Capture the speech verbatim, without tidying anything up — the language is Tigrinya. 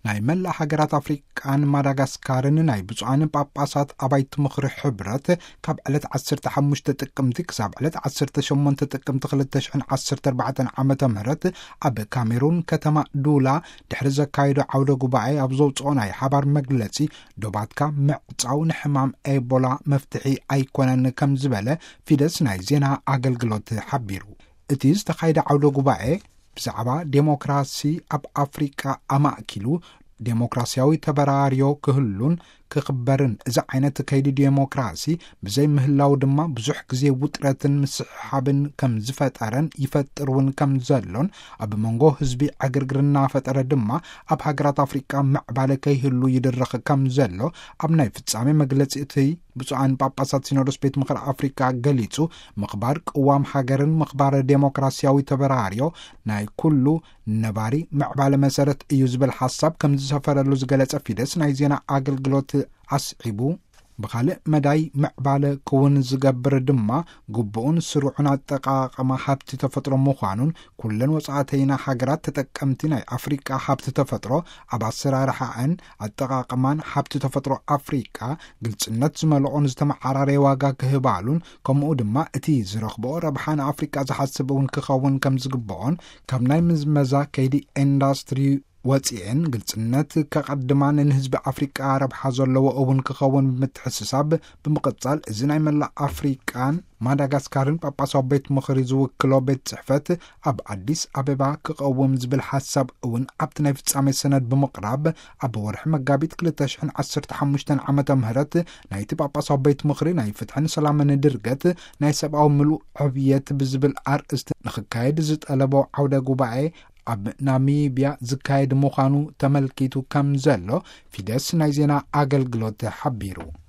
ናይ መላ ሃገራት ኣፍሪቃን ማዳጋስካርን ናይ ብፁዓን ጳጳሳት ኣባይቲ ምኽሪ ሕብረት ካብ ዕለት ዓሰርተ ሓሙሽተ ጥቅምቲ ክሳብ ዕለት ዓሰርተ ሸሞንተ ጥቅምቲ ክልተ ሽሕን ዓሰርተ ኣርባዕተ ዓመተ ምህረት ኣብ ካሜሩን ከተማ ዱላ ድሕሪ ዘካየዶ ዓውደ ጉባኤ ኣብ ዘውፅኦ ናይ ሓባር መግለጺ ዶባትካ ምዕጻው ንሕማም ኤቦላ መፍትሒ ኣይኮነን ከም ዝበለ ፊደስ ናይ ዜና ኣገልግሎት ሓቢሩ። እቲ ዝተኻየደ ዓውደ ጉባኤ ብዛዕባ ዴሞክራሲ ኣብ ኣፍሪቃ ኣማእኪሉ ዴሞክራሲያዊ ተበራርዮ ክህሉን ክኽበርን እዚ ዓይነት ከይዲ ዴሞክራሲ ብዘይ ምህላው ድማ ብዙሕ ግዜ ውጥረትን ምስሓብን ከም ዝፈጠረን ይፈጥሩን ከም ዘሎን ኣብ መንጎ ህዝቢ ዕግርግርና ፈጠረ ድማ ኣብ ሃገራት ኣፍሪቃ ምዕባለ ከይህሉ ይድረኽ ከም ዘሎ ኣብ ናይ ፍጻሜ መግለጺ እቲ ብፁዓን ጳጳሳት ሲኖዶስ ቤት ምኽሪ ኣፍሪቃ ገሊጹ ምኽባር ቅዋም ሃገርን ምኽባር ዴሞክራሲያዊ ተበራርዮ ናይ ኩሉ ነባሪ ምዕባለ መሰረት እዩ ዝብል ሓሳብ ከም ዝሰፈረሉ ዝገለጸ ፊደስ ናይ ዜና ኣገልግሎት ኣስዒቡ ብኻልእ መዳይ ምዕባለ ክውን ዝገብር ድማ ግቡኡን ስሩዑን ኣጠቃቅማ ሃብቲ ተፈጥሮ ምዃኑን ኩለን ወጻእተይና ሃገራት ተጠቀምቲ ናይ ኣፍሪቃ ሃብቲ ተፈጥሮ ኣብ ኣሰራርሓን ኣጠቃቅማን ሃብቲ ተፈጥሮ ኣፍሪቃ ግልጽነት ዝመልኦን ዝተመዓራረየ ዋጋ ክህባሉን ከምኡ ድማ እቲ ዝረኽብኦ ረብሓ ንኣፍሪቃ ዝሓስብ እውን ክኸውን ከም ዝግብኦን ካብ ናይ ምዝመዛ ከይዲ ኢንዳስትሪ ወፂአን ግልጽነት ከቐድማን ንህዝቢ ኣፍሪቃ ረብሓ ዘለዎ እውን ክኸውን ብምትሕስሳብ ብምቕጻል እዚ ናይ መላእ ኣፍሪቃን ማዳጋስካርን ጳጳሳዊ ቤት ምኽሪ ዝውክሎ ቤት ጽሕፈት ኣብ አዲስ አበባ ክቐውም ዝብል ሓሳብ እውን ኣብቲ ናይ ፍጻሜ ሰነድ ብምቕራብ ኣብ ወርሒ መጋቢት ክልተ ሽሕን ዓሰርተ ሓሙሽተ ዓመተ ምህረት ናይቲ ጳጳሳዊ ቤት ምኽሪ ናይ ፍትሕን ሰላምን ድርገት ናይ ሰብኣዊ ምሉእ ዕብየት ብዝብል ኣርእስቲ ንኽካየድ ዝጠለቦ ዓውደ ጉባኤ ኣብ ናሚብያ ዝካየድ ምዃኑ ተመልኪቱ ከም ዘሎ ፊደስ ናይ ዜና ኣገልግሎት ሓቢሩ።